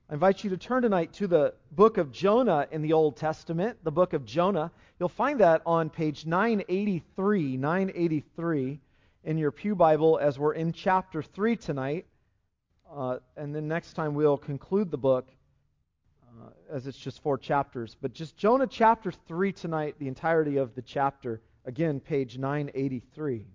I invite you to turn tonight to the book of Jonah in the Old Testament, the book of Jonah. You'll find that on page 983 in your pew Bible as we're in chapter 3 tonight. And then next time we'll conclude the book as it's just 4 chapters. But just Jonah chapter 3 tonight, the entirety of the chapter. Again, page 983.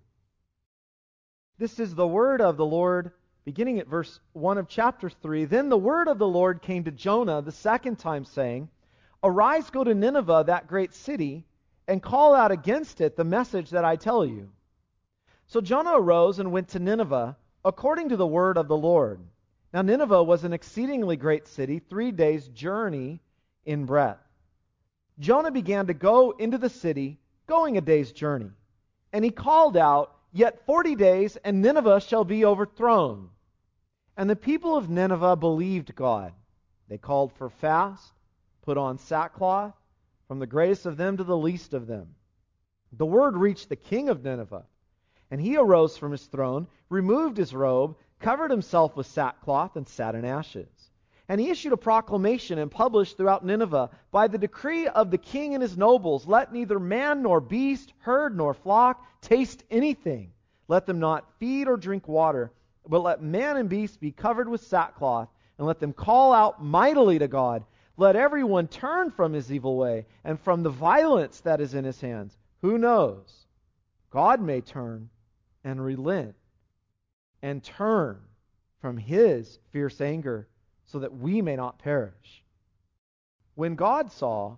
This is the word of the Lord, beginning at verse 1 of chapter 3. Then the word of the Lord came to Jonah the second time, saying, Arise, go to Nineveh, that great city, and call out against it the message that I tell you. So Jonah arose and went to Nineveh, according to the word of the Lord. Now Nineveh was an exceedingly great city, 3 days' journey in breadth. Jonah began to go into the city, going a day's journey. And he called out, Yet 40 days, and Nineveh shall be overthrown. And the people of Nineveh believed God. They called for fast, put on sackcloth, from the greatest of them to the least of them. The word reached the king of Nineveh, and he arose from his throne, removed his robe, covered himself with sackcloth, and sat in ashes. And he issued a proclamation and published throughout Nineveh, By the decree of the king and his nobles, let neither man nor beast, herd nor flock, taste anything. Let them not feed or drink water, but let man and beast be covered with sackcloth, and let them call out mightily to God. Let everyone turn from his evil way, and from the violence that is in his hands. Who knows? God may turn and relent, and turn from his fierce anger, so that we may not perish. When God saw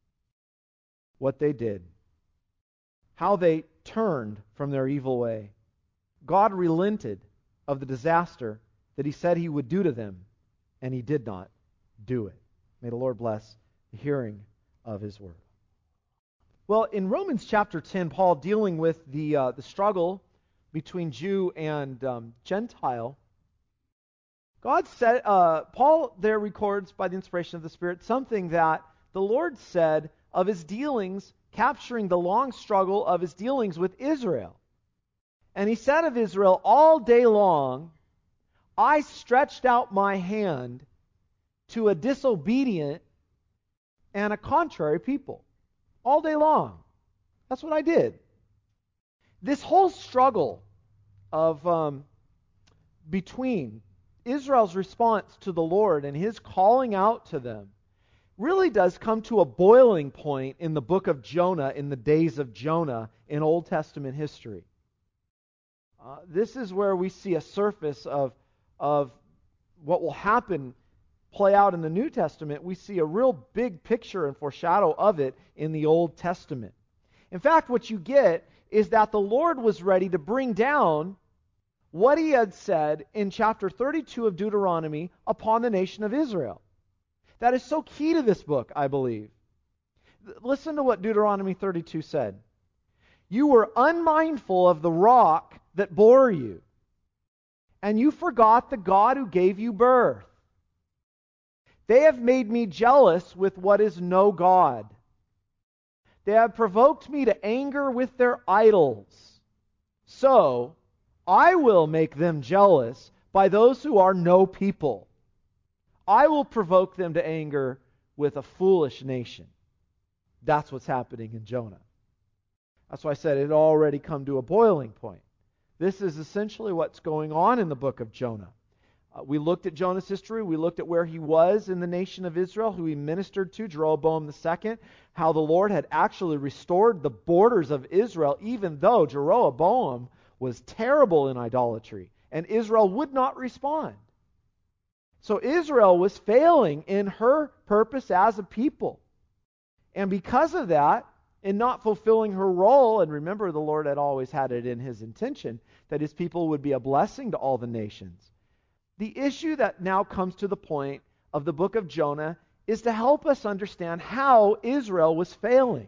what they did, how they turned from their evil way, God relented of the disaster that he said he would do to them, and he did not do it. May the Lord bless the hearing of his word. Well, in Romans chapter 10, Paul, dealing with the struggle between Jew and Gentile, God said, Paul there records by the inspiration of the Spirit something that the Lord said of his dealings, capturing the long struggle of his dealings with Israel. And he said of Israel, all day long, I stretched out my hand to a disobedient and a contrary people. All day long. That's what I did. This whole struggle of between Israel's response to the Lord and his calling out to them really does come to a boiling point in the book of Jonah, in the days of Jonah in Old Testament history. This is where we see a surface of what will happen play out in the New Testament. We see a real big picture and foreshadow of it in the Old Testament. In fact, what you get is that the Lord was ready to bring down what he had said in chapter 32 of Deuteronomy upon the nation of Israel. That is so key to this book, I believe. Listen to what Deuteronomy 32 said. You were unmindful of the rock that bore you, and you forgot the God who gave you birth. They have made me jealous with what is no God. They have provoked me to anger with their idols. So I will make them jealous by those who are no people. I will provoke them to anger with a foolish nation. That's what's happening in Jonah. That's why I said it had already come to a boiling point. This is essentially what's going on in the book of Jonah. We looked at Jonah's history. We looked at where he was in the nation of Israel, who he ministered to, Jeroboam II, how the Lord had actually restored the borders of Israel, even though Jeroboam was terrible in idolatry, and Israel would not respond. So Israel was failing in her purpose as a people. And because of that, in not fulfilling her role, and remember the Lord had always had it in his intention that his people would be a blessing to all the nations. The issue that now comes to the point of the book of Jonah is to help us understand how Israel was failing.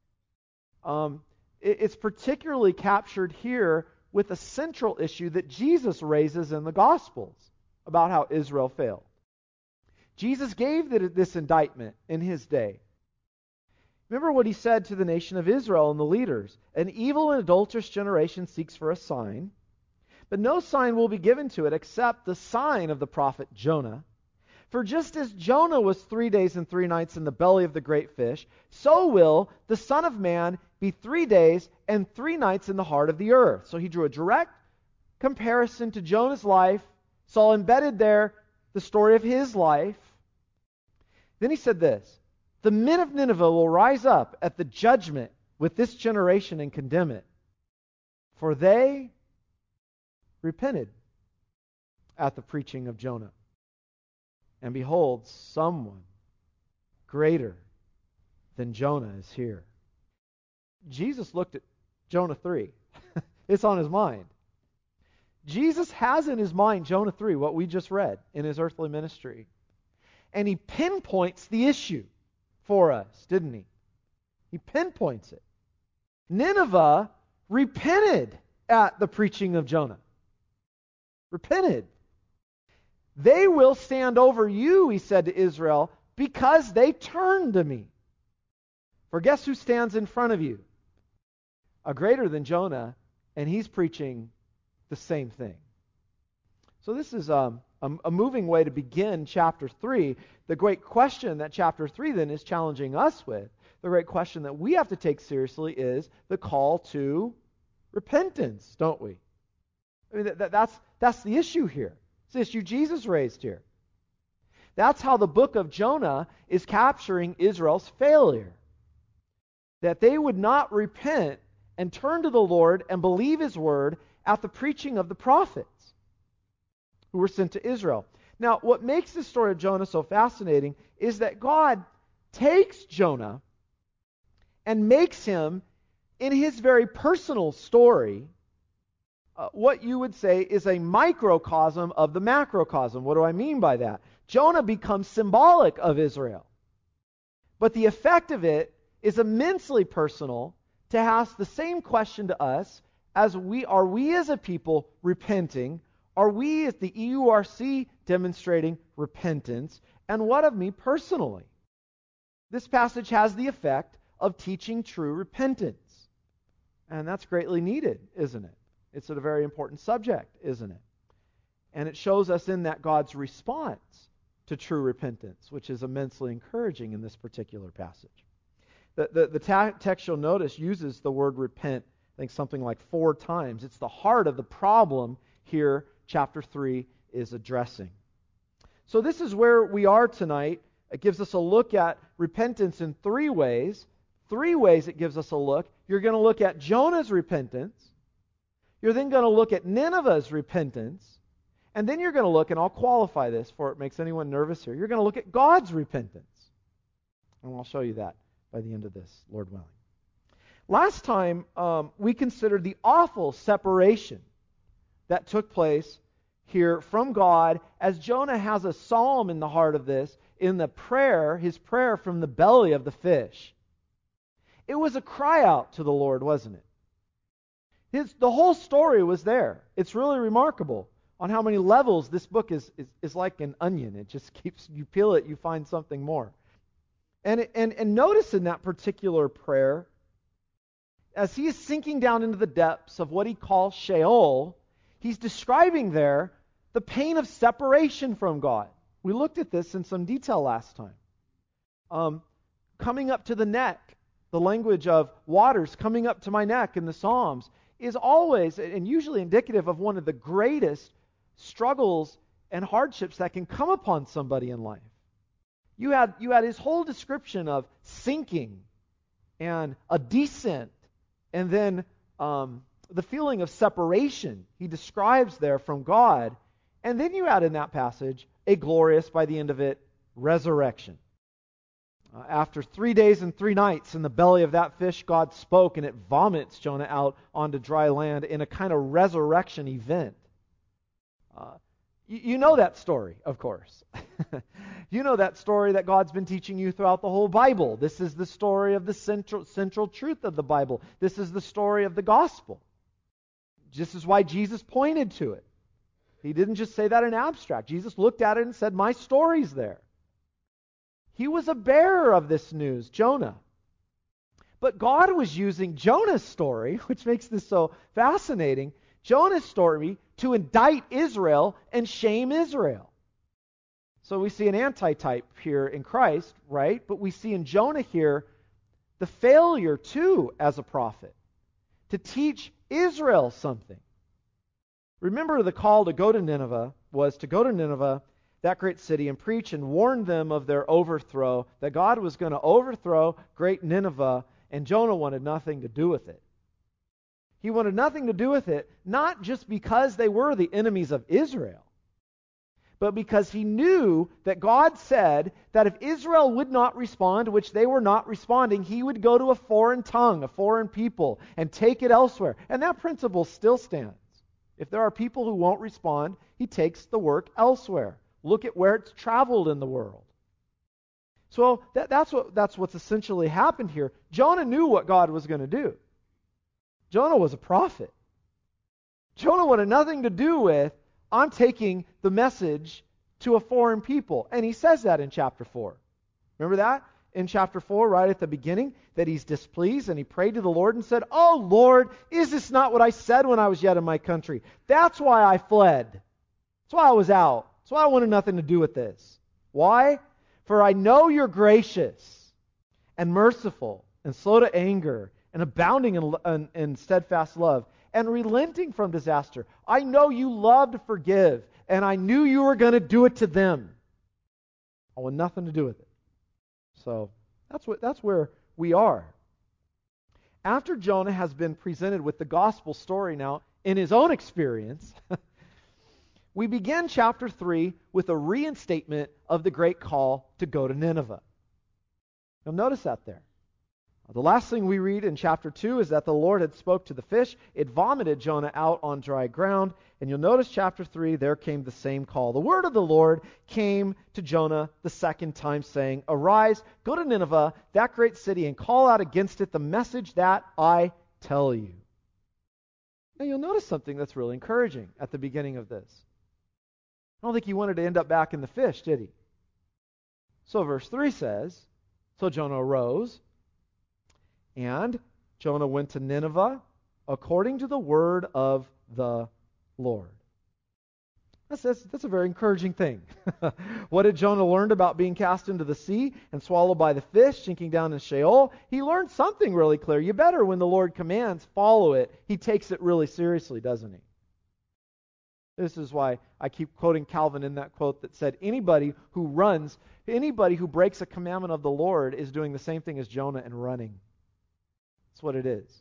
It's particularly captured here with a central issue that Jesus raises in the Gospels about how Israel failed. Jesus gave this indictment in his day. Remember what he said to the nation of Israel and the leaders. An evil and adulterous generation seeks for a sign, but no sign will be given to it except the sign of the prophet Jonah. For just as Jonah was 3 days and 3 nights in the belly of the great fish, so will the Son of Man be 3 days and 3 nights in the heart of the earth. So he drew a direct comparison to Jonah's life, saw embedded there the story of his life. Then he said this, the men of Nineveh will rise up at the judgment with this generation and condemn it, for they repented at the preaching of Jonah. And behold, someone greater than Jonah is here. Jesus looked at Jonah 3. It's on his mind. Jesus has in his mind Jonah 3, what we just read in his earthly ministry. And he pinpoints the issue for us, didn't he? He pinpoints it. Nineveh repented at the preaching of Jonah. Repented. They will stand over you, he said to Israel, because they turned to me. For guess who stands in front of you? A greater than Jonah, and he's preaching the same thing. So this is a moving way to begin chapter 3. The great question that chapter 3 then is challenging us with, the great question that we have to take seriously is the call to repentance, don't we? I mean, that's the issue here. It's the issue Jesus raised here. That's how the book of Jonah is capturing Israel's failure. That they would not repent and turn to the Lord and believe His word at the preaching of the prophets who were sent to Israel. Now, what makes the story of Jonah so fascinating is that God takes Jonah and makes him, in his very personal story, what you would say is a microcosm of the macrocosm. What do I mean by that? Jonah becomes symbolic of Israel. But the effect of it is immensely personal to ask the same question to us as we as a people repenting? Are we as the EURC demonstrating repentance? And what of me personally? This passage has the effect of teaching true repentance. And that's greatly needed, isn't it? It's a very important subject, isn't it? And it shows us in that God's response to true repentance, which is immensely encouraging in this particular passage. The text you'll notice uses the word repent, I think something like 4 times. It's the heart of the problem here chapter 3 is addressing. So this is where we are tonight. It gives us a look at repentance in 3 ways. 3 ways it gives us a look. You're going to look at Jonah's repentance. You're then going to look at Nineveh's repentance. And then you're going to look, and I'll qualify this for it makes anyone nervous here, you're going to look at God's repentance. And I'll show you that by the end of this, Lord willing. Last time, we considered the awful separation that took place here from God as Jonah has a psalm in the heart of this, in the prayer, his prayer from the belly of the fish. It was a cry out to the Lord, wasn't it? The whole story was there. It's really remarkable on how many levels this book is like an onion. It just keeps, you peel it, you find something more. And notice in that particular prayer, as he is sinking down into the depths of what he calls Sheol, he's describing there the pain of separation from God. We looked at this in some detail last time. Coming up to the neck, the language of waters coming up to my neck in the Psalms, is always and usually indicative of one of the greatest struggles and hardships that can come upon somebody in life. You had his whole description of sinking and a descent, and then the feeling of separation he describes there from God. And then you had in that passage a glorious, by the end of it, resurrection. After 3 days and 3 nights in the belly of that fish, God spoke, and it vomits Jonah out onto dry land in a kind of resurrection event. You know that story, of course. You know that story that God's been teaching you throughout the whole Bible. This is the story of the central truth of the Bible. This is the story of the gospel. This is why Jesus pointed to it. He didn't just say that in abstract. Jesus looked at it and said, my story's there. He was a bearer of this news, Jonah. But God was using Jonah's story, which makes this so fascinating, Jonah's story to indict Israel and shame Israel. So we see an antitype here in Christ, right? But we see in Jonah here the failure, too, as a prophet, to teach Israel something. Remember, the call to go to Nineveh was to go to Nineveh, that great city, and preach and warn them of their overthrow, that God was going to overthrow great Nineveh, and Jonah wanted nothing to do with it. He wanted nothing to do with it, not just because they were the enemies of Israel, but because he knew that God said that if Israel would not respond, which they were not responding, he would go to a foreign tongue, a foreign people, and take it elsewhere. And that principle still stands. If there are people who won't respond, he takes the work elsewhere. Look at where it's traveled in the world. So that's what's essentially happened here. Jonah knew what God was going to do. Jonah was a prophet. Jonah wanted nothing to do with, I'm taking the message to a foreign people. And he says that in chapter 4. Remember that? In chapter 4, right at the beginning, that he's displeased and he prayed to the Lord and said, "Oh Lord, is this not what I said when I was yet in my country? That's why I fled. That's why I was out. That's why I wanted nothing to do with this. Why? For I know you're gracious and merciful and slow to anger and abounding in steadfast love, and relenting from disaster. I know you love to forgive, and I knew you were going to do it to them. I want nothing to do with it." So that's where we are. After Jonah has been presented with the gospel story now in his own experience, we begin chapter 3 with a reinstatement of the great call to go to Nineveh. You'll notice that there. The last thing we read in chapter 2 is that the Lord had spoke to the fish. It vomited Jonah out on dry ground. And you'll notice chapter 3, there came the same call. The word of the Lord came to Jonah the second time, saying, "Arise, go to Nineveh, that great city, and call out against it the message that I tell you." Now you'll notice something that's really encouraging at the beginning of this. I don't think he wanted to end up back in the fish, did he? So verse 3 says, "So Jonah arose, and Jonah went to Nineveh according to the word of the Lord." That's a very encouraging thing. What did Jonah learn about being cast into the sea and swallowed by the fish, sinking down in Sheol? He learned something really clear. You better, when the Lord commands, follow it. He takes it really seriously, doesn't he? This is why I keep quoting Calvin in that quote that said, anybody who breaks a commandment of the Lord is doing the same thing as Jonah and running. That's what it is.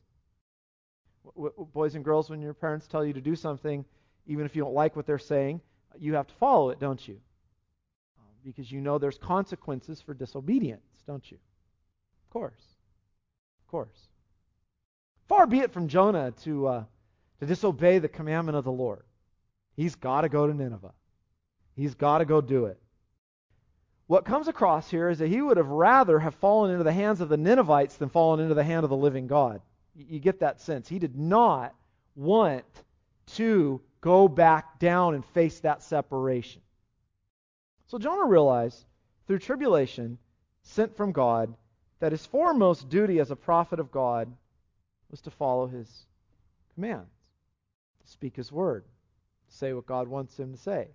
Boys and girls, when your parents tell you to do something, even if you don't like what they're saying, you have to follow it, don't you? Because you know there's consequences for disobedience, don't you? Of course. Of course. Far be it from Jonah to disobey the commandment of the Lord. He's got to go to Nineveh. He's got to go do it. What comes across here is that he would have rather have fallen into the hands of the Ninevites than fallen into the hand of the living God. You get that sense. He did not want to go back down and face that separation. So Jonah realized, through tribulation sent from God, that his foremost duty as a prophet of God was to follow his commands, to speak his word, to say what God wants him to say.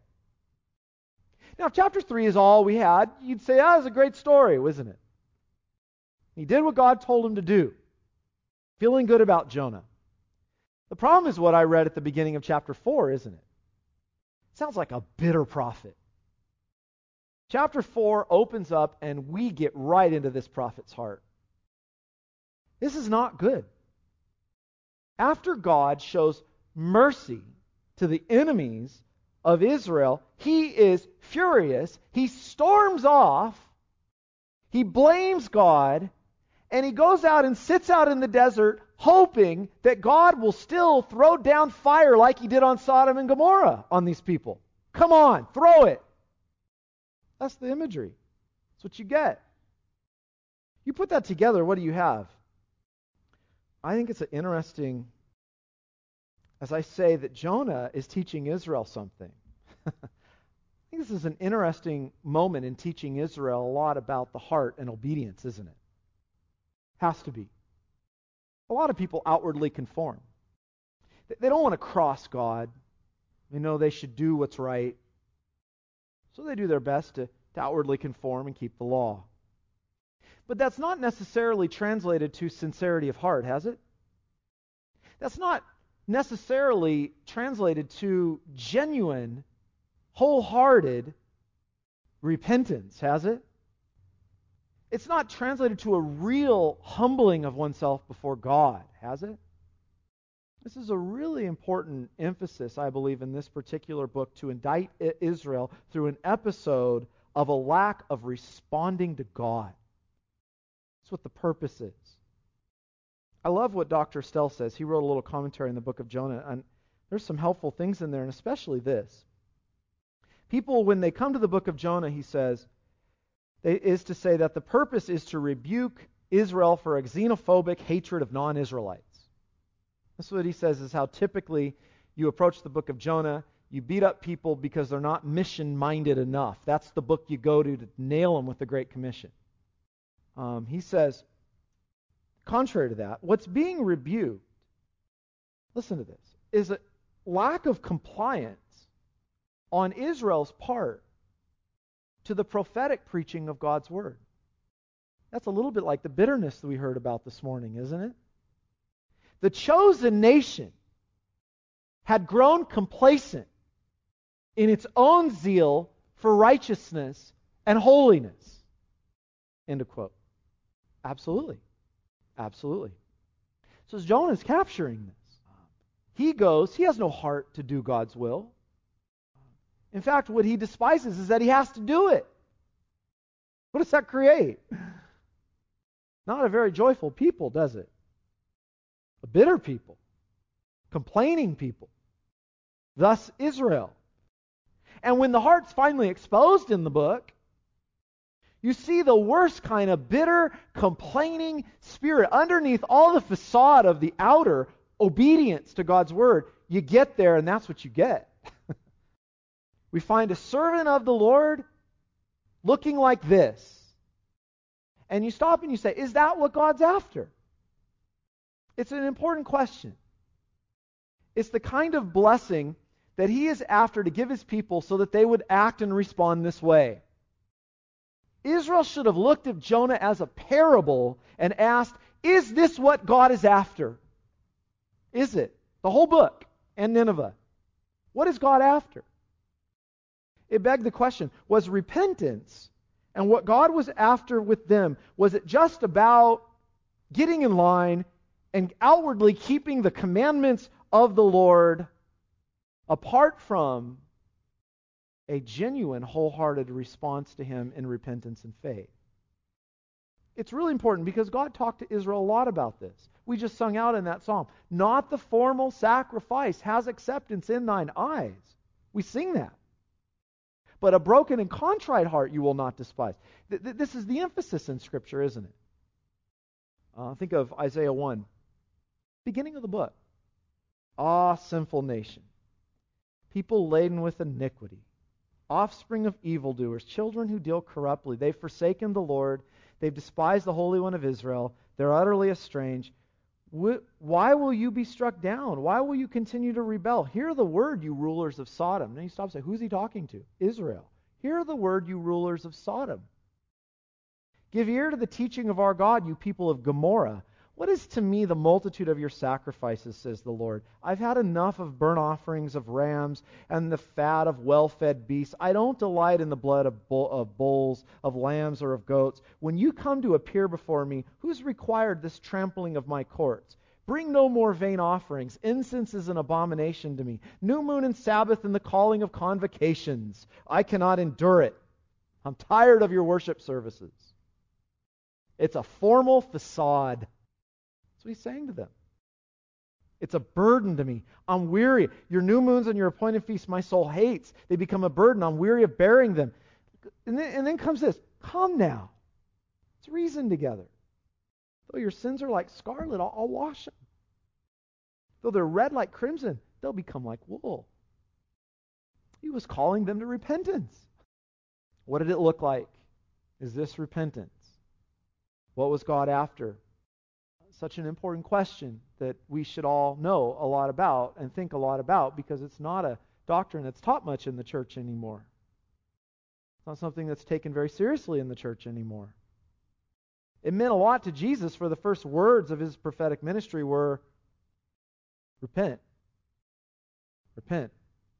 Now, if chapter 3 is all we had, you'd say, that was a great story, wasn't it? He did what God told him to do. Feeling good about Jonah. The problem is what I read at the beginning of chapter 4, isn't it? Sounds like a bitter prophet. Chapter 4 opens up and we get right into this prophet's heart. This is not good. After God shows mercy to the enemies of Israel, he is furious. He storms off. He blames God. And he goes out and sits out in the desert hoping that God will still throw down fire like he did on Sodom and Gomorrah on these people. Come on, throw it. That's the imagery. That's what you get. You put that together, what do you have? I think it's an interesting, as I say, that Jonah is teaching Israel something. I think this is an interesting moment in teaching Israel a lot about the heart and obedience, isn't it? Has to be. A lot of people outwardly conform. They don't want to cross God. They know they should do what's right. So they do their best to outwardly conform and keep the law. But that's not necessarily translated to sincerity of heart, has it? That's not necessarily translated to genuine, wholehearted repentance, has it? It's not translated to a real humbling of oneself before God, has it? This is a really important emphasis, I believe, in this particular book to indict Israel through an episode of a lack of responding to God. That's what the purpose is. I love what Dr. Stell says. He wrote a little commentary in the book of Jonah, and there's some helpful things in there, and especially this. People, when they come to the book of Jonah, he says, is to say that the purpose is to rebuke Israel for a xenophobic hatred of non-Israelites. That's what he says is how typically you approach the book of Jonah. You beat up people because they're not mission-minded enough. That's the book you go to nail them with the Great Commission. He says, contrary to that, what's being rebuked, listen to this, is a lack of compliance on Israel's part to the prophetic preaching of God's Word. That's a little bit like the bitterness that we heard about this morning, isn't it? The chosen nation had grown complacent in its own zeal for righteousness and holiness. End of quote. Absolutely. Absolutely. So Jonah's capturing this. He has no heart to do God's will. In fact, what he despises is that he has to do it. What does that create? Not a very joyful people, does it? A bitter people. Complaining people. Thus Israel. And when the heart's finally exposed in the book, you see the worst kind of bitter, complaining spirit. Underneath all the facade of the outer obedience to God's Word, you get there and that's what you get. We find a servant of the Lord looking like this. And you stop and you say, is that what God's after? It's an important question. It's the kind of blessing that He is after to give His people so that they would act and respond this way. Israel should have looked at Jonah as a parable and asked, is this what God is after? Is it? The whole book and Nineveh. What is God after? It begged the question, was repentance and what God was after with them, was it just about getting in line and outwardly keeping the commandments of the Lord apart from a genuine, wholehearted response to Him in repentance and faith? It's really important because God talked to Israel a lot about this. We just sung out in that psalm, not the formal sacrifice has acceptance in thine eyes. We sing that. But a broken and contrite heart you will not despise. This is the emphasis in Scripture, isn't it? Think of Isaiah 1, beginning of the book. Ah, sinful nation, people laden with iniquity, offspring of evildoers, children who deal corruptly. They've forsaken the Lord. They've despised the Holy One of Israel. They're utterly estranged. Why will you be struck down? Why will you continue to rebel? Hear the word, you rulers of Sodom. Then you stop and say, who's he talking to? Israel. Hear the word, you rulers of Sodom. Give ear to the teaching of our God, you people of Gomorrah. What is to me the multitude of your sacrifices, says the Lord? I've had enough of burnt offerings of rams and the fat of well-fed beasts. I don't delight in the blood of bulls, of lambs, or of goats. When you come to appear before me, who's required this trampling of my courts? Bring no more vain offerings. Incense is an abomination to me. New moon and Sabbath and the calling of convocations. I cannot endure it. I'm tired of your worship services. It's a formal facade. That's what he's saying to them. It's a burden to me. I'm weary. Your new moons and your appointed feasts my soul hates. They become a burden. I'm weary of bearing them. And then comes this. Come now. Let's reason together. Though your sins are like scarlet, I'll wash them. Though they're red like crimson, they'll become like wool. He was calling them to repentance. What did it look like? Is this repentance? What was God after? Such an important question that we should all know a lot about and think a lot about because it's not a doctrine that's taught much in the church anymore. It's not something that's taken very seriously in the church anymore. It meant a lot to Jesus, for the first words of his prophetic ministry were, repent. Repent.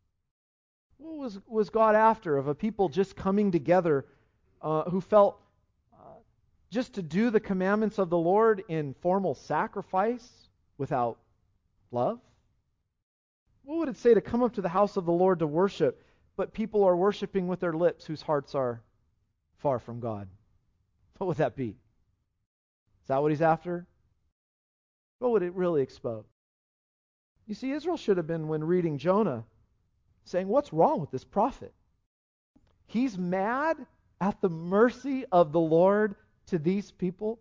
What was God after of a people just coming together who felt just to do the commandments of the Lord in formal sacrifice without love? What would it say to come up to the house of the Lord to worship, but people are worshiping with their lips whose hearts are far from God? What would that be? Is that what he's after? What would it really expose? You see, Israel should have been, when reading Jonah, saying, what's wrong with this prophet? He's mad at the mercy of the Lord to these people.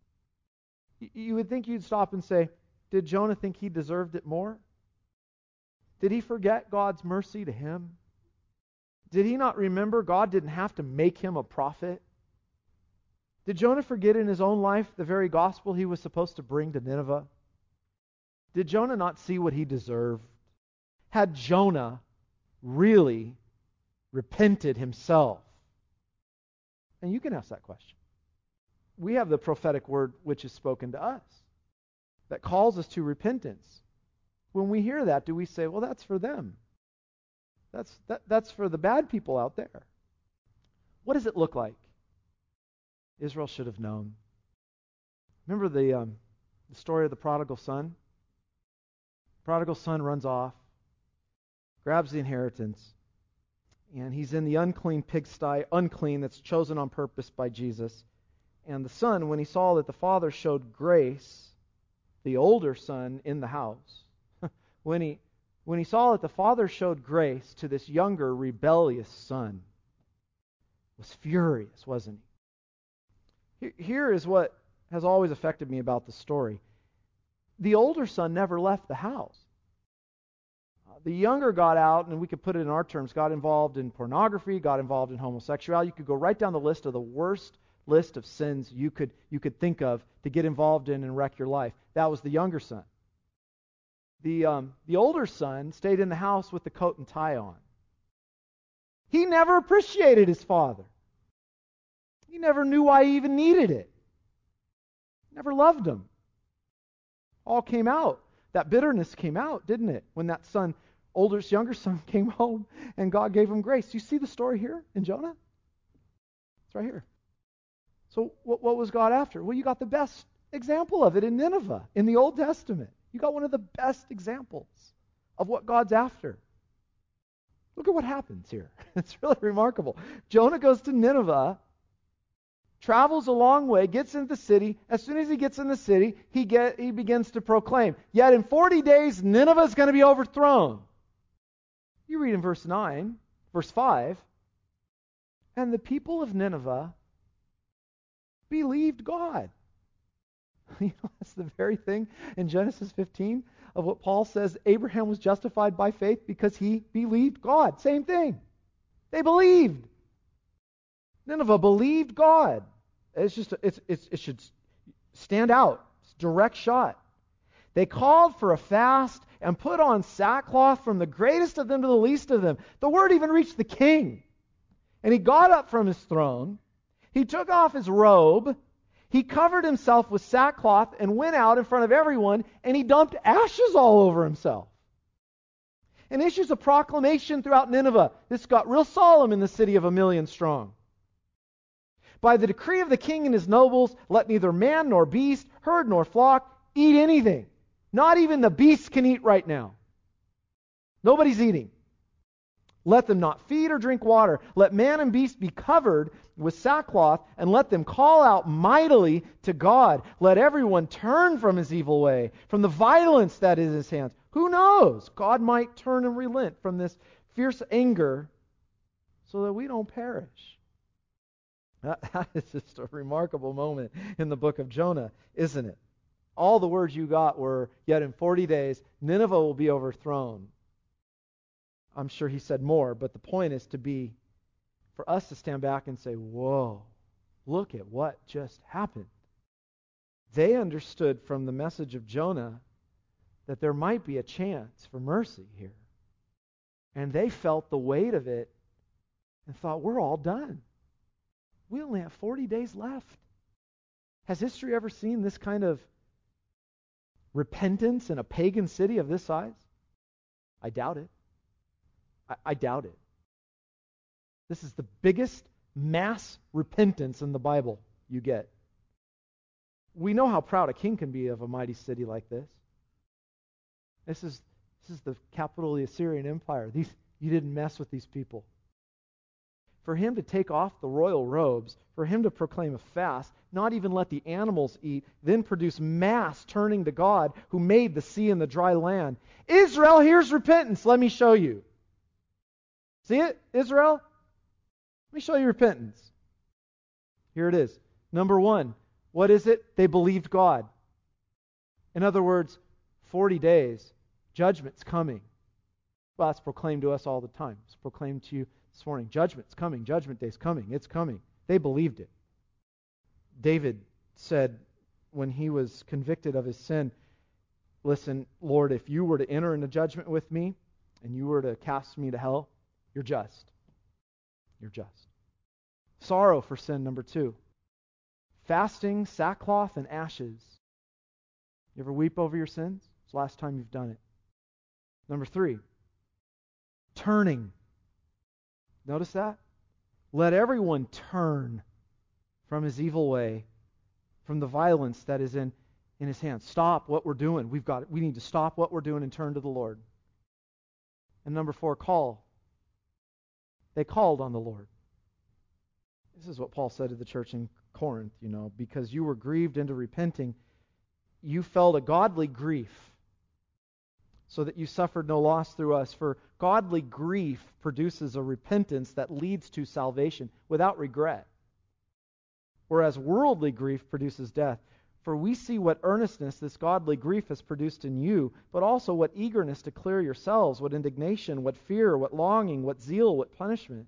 You would think you'd stop and say, did Jonah think he deserved it more? Did he forget God's mercy to him? Did he not remember God didn't have to make him a prophet? Did Jonah forget in his own life the very gospel he was supposed to bring to Nineveh? Did Jonah not see what he deserved? Had Jonah really repented himself? And you can ask that question. We have the prophetic word which is spoken to us that calls us to repentance. When we hear that, do we say, well, that's for them? That's for the bad people out there. What does it look like? Israel should have known. Remember the story of the prodigal son? Prodigal son runs off, grabs the inheritance, and he's in the unclean pigsty, unclean, that's chosen on purpose by Jesus. And the son, when he saw that the father showed grace, the older son in the house, when he saw that the father showed grace to this younger, rebellious son, was furious, wasn't he? Here is what has always affected me about the story. The older son never left the house. The younger got out, and we could put it in our terms, got involved in pornography, got involved in homosexuality. You could go right down the list of the worst list of sins you could think of to get involved in and wreck your life. That was the younger son. The older son stayed in the house with the coat and tie on. He never appreciated his father. He never knew why he even needed it. Never loved him. All came out. That bitterness came out, didn't it? When that son, younger son, came home and God gave him grace. You see the story here in Jonah? It's right here. So what was God after? Well, you got the best example of it in Nineveh, in the Old Testament. You got one of the best examples of what God's after. Look at what happens here. It's really remarkable. Jonah goes to Nineveh, travels a long way, gets into the city. As soon as he gets in the city, he begins to proclaim, yet in 40 days, Nineveh is going to be overthrown. You read in verse 5, and the people of Nineveh believed God. That's the very thing in Genesis 15 of what Paul says Abraham was justified by faith because he believed God. Same thing. They believed. Nineveh believed God. It should stand out. It's a direct shot. They called for a fast and put on sackcloth from the greatest of them to the least of them. The word even reached the king. And he got up from his throne. He took off his robe. He covered himself with sackcloth and went out in front of everyone, and he dumped ashes all over himself. And issues a proclamation throughout Nineveh. This got real solemn in the city of 1 million strong. By the decree of the king and his nobles, let neither man nor beast, herd nor flock eat anything. Not even the beasts can eat right now. Nobody's eating. Let them not feed or drink water. Let man and beast be covered with sackcloth, and let them call out mightily to God. Let everyone turn from his evil way, from the violence that is in his hands. Who knows? God might turn and relent from this fierce anger so that we don't perish. That is just a remarkable moment in the book of Jonah, isn't it? All the words you got were, yet in 40 days, Nineveh will be overthrown. I'm sure he said more, but the point is for us to stand back and say, whoa, look at what just happened. They understood from the message of Jonah that there might be a chance for mercy here. And they felt the weight of it, and thought, we're all done. We only have 40 days left. Has history ever seen this kind of repentance in a pagan city of this size? I doubt it. I doubt it. This is the biggest mass repentance in the Bible you get. We know how proud a king can be of a mighty city like this. This is the capital of the Assyrian Empire. You didn't mess with these people. For him to take off the royal robes, for him to proclaim a fast, not even let the animals eat, then produce mass turning to God who made the sea and the dry land. Israel, here's repentance. Let me show you. See it, Israel? Let me show you repentance. Here it is. Number one, what is it? They believed God. In other words, 40 days, judgment's coming. Well, that's proclaimed to us all the time. It's proclaimed to you this morning. Judgment's coming. Judgment day's coming. It's coming. They believed it. David said when he was convicted of his sin, listen, Lord, if you were to enter into judgment with me and you were to cast me to hell, you're just. You're just. Sorrow for sin, number two. Fasting, sackcloth, and ashes. You ever weep over your sins? It's the last time you've done it. Number three, turning. Notice that? Let everyone turn from his evil way, from the violence that is in his hands. Stop what we're doing. We need to stop what we're doing and turn to the Lord. And number four, call. They called on the Lord. This is what Paul said to the church in Corinth, because you were grieved into repenting, you felt a godly grief, so that you suffered no loss through us. For godly grief produces a repentance that leads to salvation without regret, whereas worldly grief produces death. For we see what earnestness this godly grief has produced in you, but also what eagerness to clear yourselves, what indignation, what fear, what longing, what zeal, what punishment.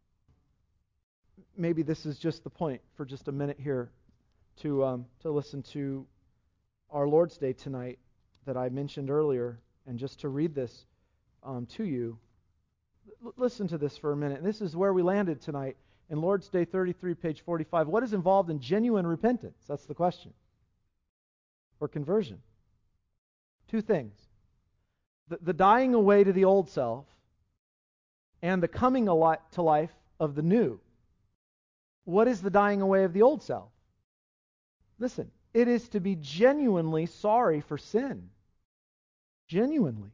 Maybe this is just the point for just a minute here to listen to our Lord's Day tonight that I mentioned earlier, and just to read this to you. Listen to this for a minute. This is where we landed tonight in Lord's Day 33, page 45. What is involved in genuine repentance? That's the question. Or conversion. Two things. The dying away to the old self and the coming to life of the new. What is the dying away of the old self? Listen, it is to be genuinely sorry for sin. Genuinely.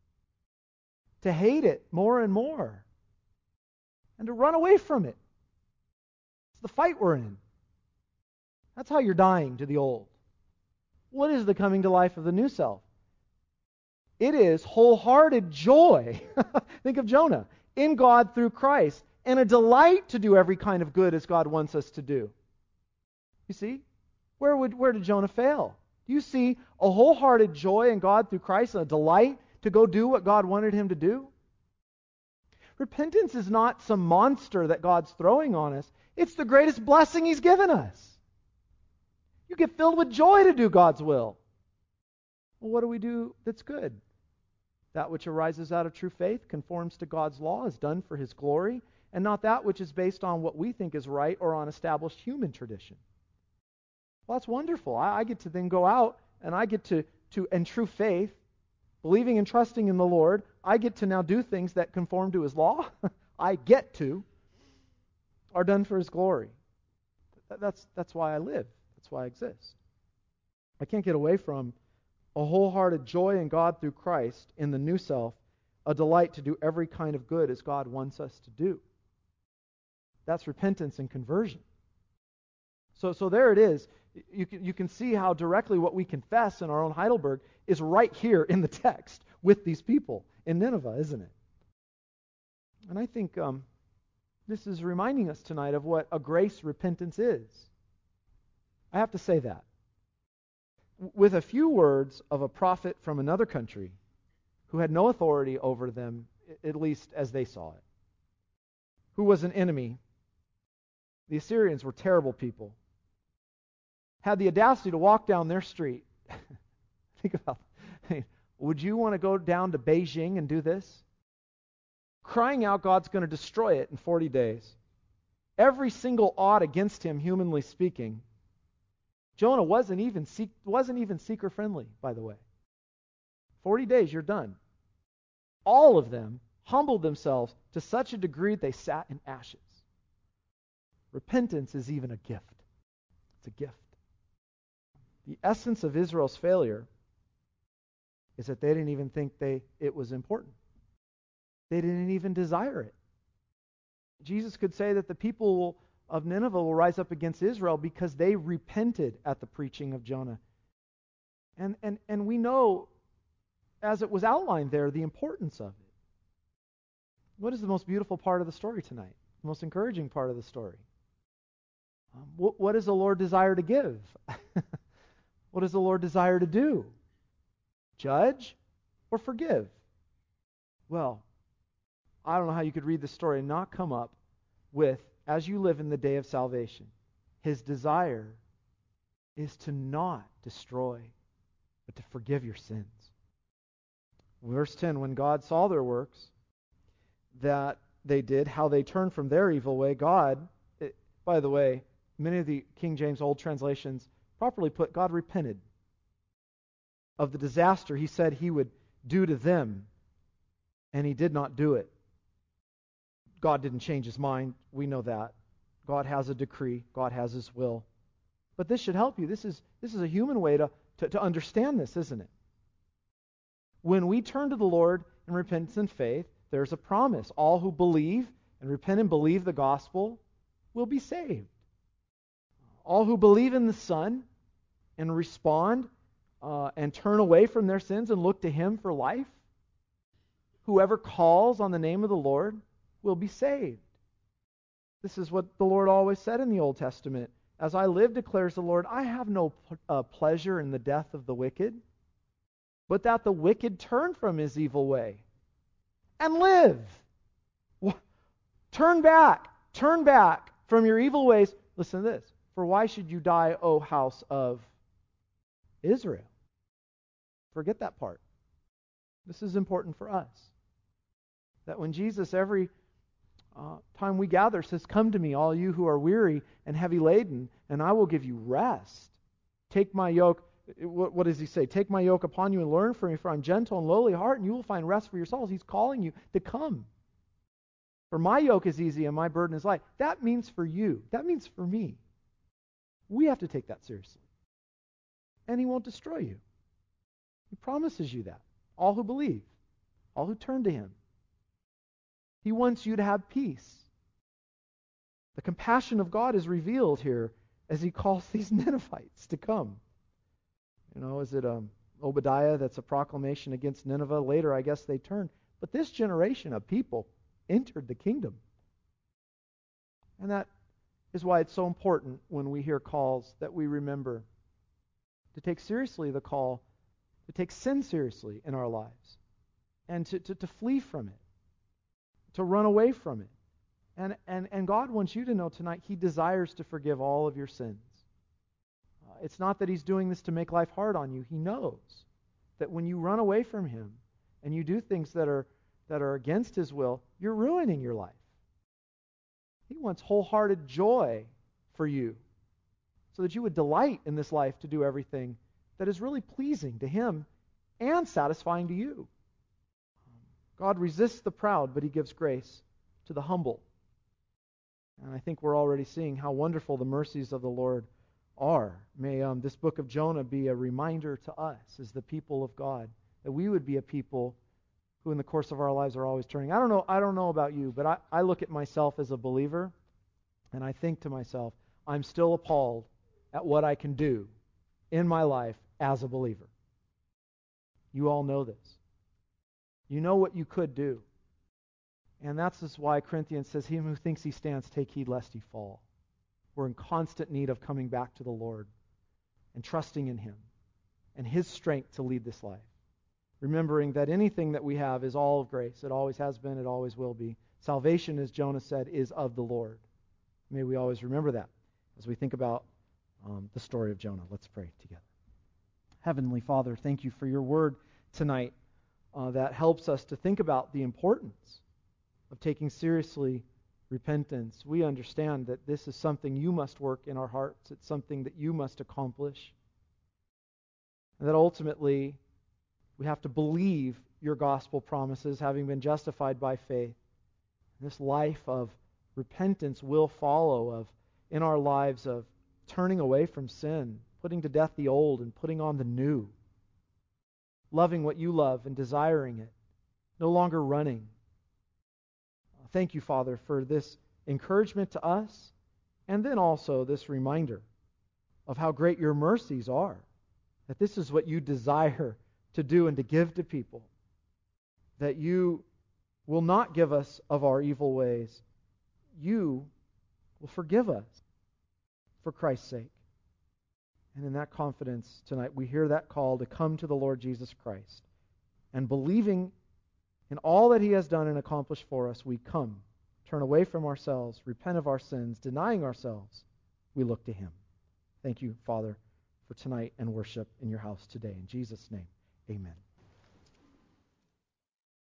To hate it more and more. And to run away from it. It's the fight we're in. That's how you're dying to the old. What is the coming to life of the new self? It is wholehearted joy. Think of Jonah. In God through Christ. And a delight to do every kind of good as God wants us to do. You see? Where did Jonah fail? Do you see a wholehearted joy in God through Christ and a delight to go do what God wanted him to do? Repentance is not some monster that God's throwing on us. It's the greatest blessing He's given us. You get filled with joy to do God's will. Well, what do we do that's good? That which arises out of true faith, conforms to God's law, is done for His glory, and not that which is based on what we think is right or on established human tradition. Well, that's wonderful. I get to then go out and I get to in true faith, believing and trusting in the Lord, I get to now do things that conform to His law. I get to, are done for His glory. That's why I live. That's why I exist. I can't get away from a wholehearted joy in God through Christ in the new self, a delight to do every kind of good as God wants us to do. That's repentance and conversion. So there it is. You can see how directly what we confess in our own Heidelberg is right here in the text with these people in Nineveh, isn't it? And I think this is reminding us tonight of what a grace repentance is. I have to say that. With a few words of a prophet from another country who had no authority over them, at least as they saw it, who was an enemy. The Assyrians were terrible people. Had the audacity to walk down their street. Think about it. Would you want to go down to Beijing and do this? crying out God's going to destroy it in 40 days. Every single odd against him, humanly speaking. Jonah wasn't even seeker-friendly, by the way. 40 days, you're done. All of them humbled themselves to such a degree they sat in ashes. Repentance is even a gift. It's a gift. The essence of Israel's failure is that they didn't even think it was important. They didn't even desire it. Jesus could say that the people of Nineveh will rise up against Israel because they repented at the preaching of Jonah. And we know, as it was outlined there, the importance of it. What is the most beautiful part of the story tonight? The most encouraging part of the story? What does the Lord desire to give? What does the Lord desire to do? Judge or forgive? Well, I don't know how you could read the story and not come up with, as you live in the day of salvation, His desire is to not destroy, but to forgive your sins. Verse 10, when God saw their works that they did, how they turned from their evil way, by the way, many of the King James Old translations properly put, God repented of the disaster He said He would do to them, and He did not do it. God didn't change His mind. We know that. God has a decree. God has His will. But this should help you. This is a human way to understand this, isn't it? When we turn to the Lord in repentance and faith, there's a promise. All who believe and repent and believe the gospel will be saved. All who believe in the Son and respond and turn away from their sins and look to Him for life, whoever calls on the name of the Lord will be saved. This is what the Lord always said in the Old Testament. As I live, declares the Lord, I have no pleasure in the death of the wicked, but that the wicked turn from his evil way and live. Turn back from your evil ways. Listen to this. For why should you die, O house of Israel? Forget that part. This is important for us. That when Jesus, every time we gather, says, come to me, all you who are weary and heavy laden, and I will give you rest. Take my yoke. What does He say? Take my yoke upon you and learn from me, for I'm gentle and lowly of heart, and you will find rest for your souls. He's calling you to come. For my yoke is easy and my burden is light. That means for you. That means for me. We have to take that seriously. And He won't destroy you. He promises you that. All who believe, all who turn to Him. He wants you to have peace. The compassion of God is revealed here as He calls these Ninevites to come. Is it Obadiah that's a proclamation against Nineveh? Later, I guess they turned. But this generation of people entered the kingdom. And that is why it's so important when we hear calls that we remember to take seriously the call to take sin seriously in our lives and to flee from it, to run away from it. And God wants you to know tonight He desires to forgive all of your sins. It's not that He's doing this to make life hard on you. He knows that when you run away from Him and you do things that are against His will, you're ruining your life. He wants wholehearted joy for you so that you would delight in this life to do everything that is really pleasing to Him and satisfying to you. God resists the proud, but He gives grace to the humble. And I think we're already seeing how wonderful the mercies of the Lord are. May this book of Jonah be a reminder to us as the people of God that we would be a people who in the course of our lives are always turning. I don't know about you, but I look at myself as a believer and I think to myself, I'm still appalled at what I can do in my life as a believer. You all know this. You know what you could do. And that's just why Corinthians says, he who thinks he stands, take heed lest he fall. We're in constant need of coming back to the Lord and trusting in Him and His strength to lead this life. Remembering that anything that we have is all of grace. It always has been, it always will be. Salvation, as Jonah said, is of the Lord. May we always remember that as we think about the story of Jonah. Let's pray together. Heavenly Father, thank You for Your word tonight that helps us to think about the importance of taking seriously repentance, we understand that this is something you must work in our hearts. It's something that you must accomplish. And that ultimately, we have to believe your gospel promises, having been justified by faith. This life of repentance will follow in our lives of turning away from sin, putting to death the old and putting on the new, loving what you love and desiring it, no longer running. Thank you, Father, for this encouragement to us, and then also this reminder of how great your mercies are, that this is what you desire to do and to give to people, that you will not give us of our evil ways. You will forgive us for Christ's sake. And in that confidence tonight, we hear that call to come to the Lord Jesus Christ. And believing in all that He has done and accomplished for us, we come, turn away from ourselves, repent of our sins, denying ourselves, we look to Him. Thank you, Father, for tonight and worship in your house today. In Jesus' name, amen.